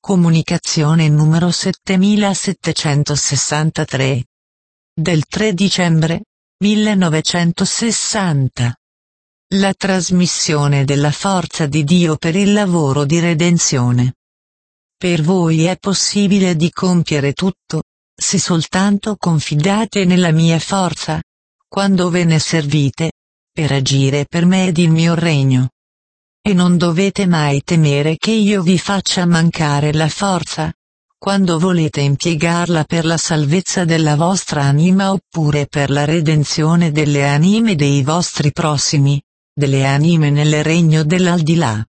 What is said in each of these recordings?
Comunicazione numero 7763. Del 3 dicembre 1960. La trasmissione della forza di Dio per il lavoro di redenzione. Per voi è possibile di compiere tutto, se soltanto confidate nella mia forza, quando ve ne servite, per agire per me ed il mio regno. E non dovete mai temere che io vi faccia mancare la forza, quando volete impiegarla per la salvezza della vostra anima oppure per la redenzione delle anime dei vostri prossimi, delle anime nel regno dell'aldilà.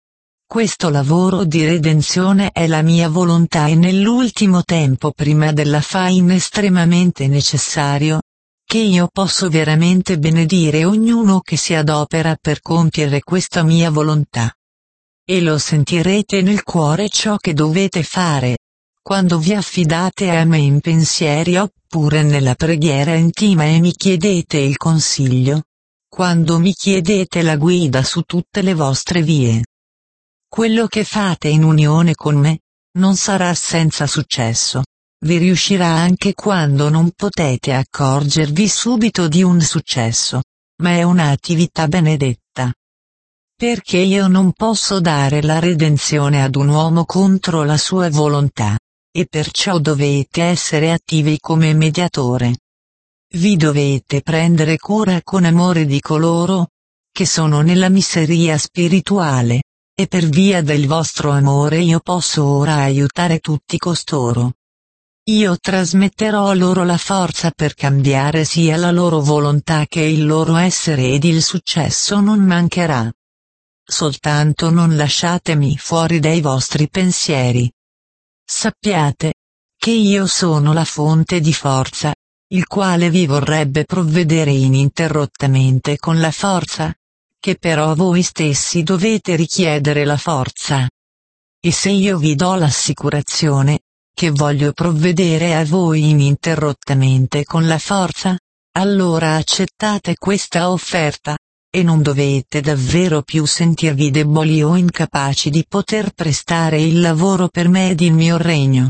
Questo lavoro di redenzione è la mia volontà e nell'ultimo tempo prima della fine estremamente necessario, che io posso veramente benedire ognuno che si adopera per compiere questa mia volontà. E lo sentirete nel cuore ciò che dovete fare, quando vi affidate a me in pensieri oppure nella preghiera intima e mi chiedete il consiglio, quando mi chiedete la guida su tutte le vostre vie. Quello che fate in unione con me, non sarà senza successo. Vi riuscirà anche quando non potete accorgervi subito di un successo, ma è un'attività benedetta. Perché io non posso dare la redenzione ad un uomo contro la sua volontà, e perciò dovete essere attivi come mediatore. Vi dovete prendere cura con amore di coloro che sono nella miseria spirituale, e per via del vostro amore io posso ora aiutare tutti costoro. Io trasmetterò loro la forza per cambiare sia la loro volontà che il loro essere ed il successo non mancherà. Soltanto non lasciatemi fuori dai vostri pensieri. Sappiate che io sono la fonte di forza, il quale vi vorrebbe provvedere ininterrottamente con la forza, che però voi stessi dovete richiedere la forza. E se io vi do l'assicurazione che voglio provvedere a voi ininterrottamente con la forza, allora accettate questa offerta, e non dovete davvero più sentirvi deboli o incapaci di poter prestare il lavoro per me ed il mio regno.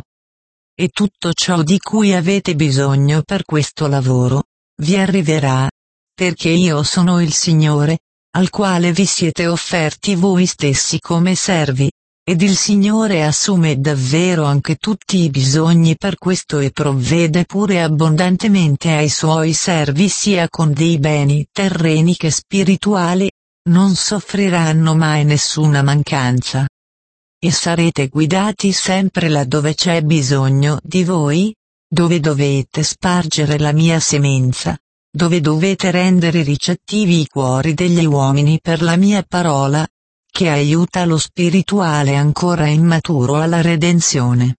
E tutto ciò di cui avete bisogno per questo lavoro, vi arriverà, perché io sono il Signore, al quale vi siete offerti voi stessi come servi. Ed il Signore assume davvero anche tutti i bisogni per questo e provvede pure abbondantemente ai suoi servi sia con dei beni terreni che spirituali, non soffriranno mai nessuna mancanza. E sarete guidati sempre laddove c'è bisogno di voi, dove dovete spargere la mia semenza, dove dovete rendere ricettivi i cuori degli uomini per la mia parola, che aiuta lo spirituale ancora immaturo alla redenzione.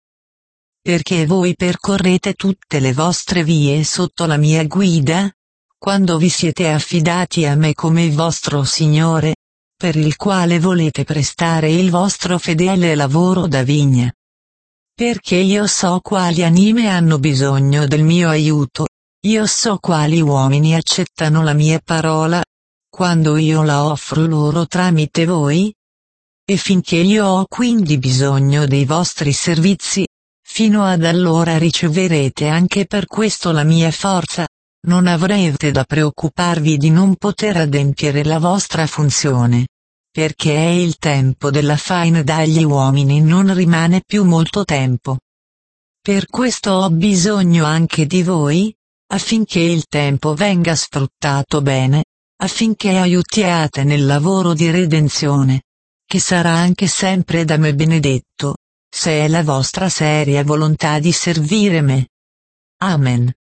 Perché voi percorrete tutte le vostre vie sotto la mia guida, quando vi siete affidati a me come il vostro Signore, per il quale volete prestare il vostro fedele lavoro da vigna. Perché io so quali anime hanno bisogno del mio aiuto, io so quali uomini accettano la mia parola, quando io la offro loro tramite voi? E finché io ho quindi bisogno dei vostri servizi, fino ad allora riceverete anche per questo la mia forza, non avrete da preoccuparvi di non poter adempiere la vostra funzione. Perché è il tempo della fine dagli uomini non rimane più molto tempo. Per questo ho bisogno anche di voi, affinché il tempo venga sfruttato bene, affinché aiutiate nel lavoro di redenzione, che sarà anche sempre da me benedetto, se è la vostra seria volontà di servire me. Amen.